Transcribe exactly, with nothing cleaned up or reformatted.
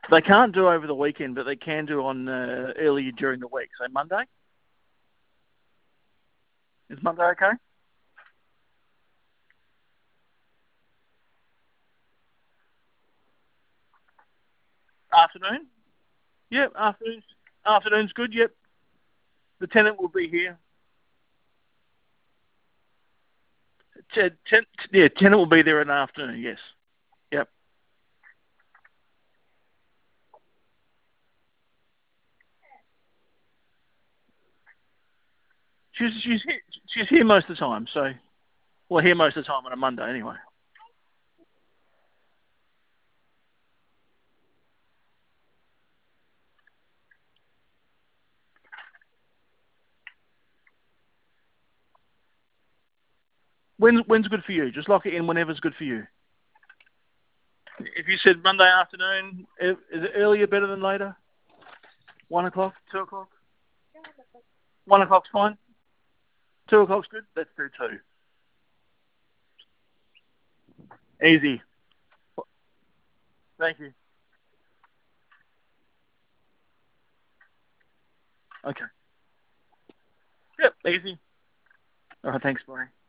They can't do over the weekend, but they can do on uh, earlier during the week. So Monday? Is Monday okay? Afternoon? Yep, afternoon's, afternoon's good, yep. The tenant will be here. Ten, ten, yeah, tenant will be there in the afternoon, yes. Yep. She's, she's, here, she's here most of the time, so... Well, here most of the time on a Monday, anyway. When, when's good for you? Just lock it in whenever's good for you. If you said Monday afternoon, is it earlier better than later? One o'clock? Two o'clock? One o'clock's fine? Two o'clock's good? Let's do two. Easy. Thank you. Okay. Yep, easy. All right, thanks, bye.